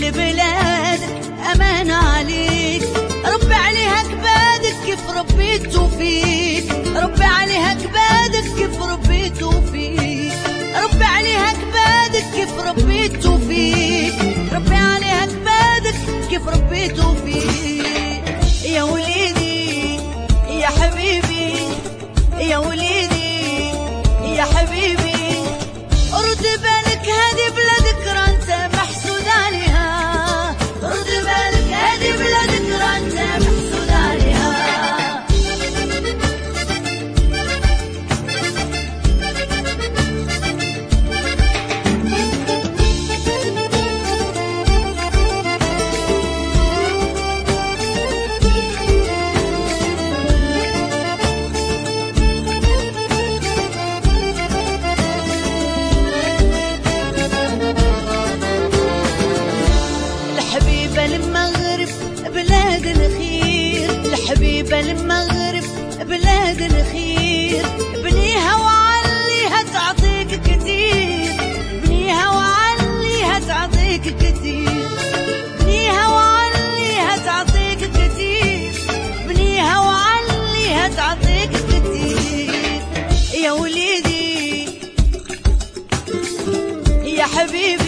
كل بلادك أمان عليك، ربي عليها كبادك كيف ربيتو فيك، ربي عليها كبادك كيف ربيتو فيك، ربي عليها كبادك كيف ربيتو فيك، ربي عليها كبادك كيف ربيتو فيك. يا وليدي يا حبيبي يا وليدي يا حبيبي، رد بالك هذه بلادك رانت محسود عليها، رد بالك هذه بلادك رانت محسود عليها. الحبيبة المغرب بلاد الخير، الحبيبة المغرب بلاد الخير، بنيها وعليها تعطيك كتير، بنيها وعليها تعطيك كتير، بنيها وعليها تعطيك كتير، بنيها وعليها تعطيك كتير. يا وليدي يا حبيبي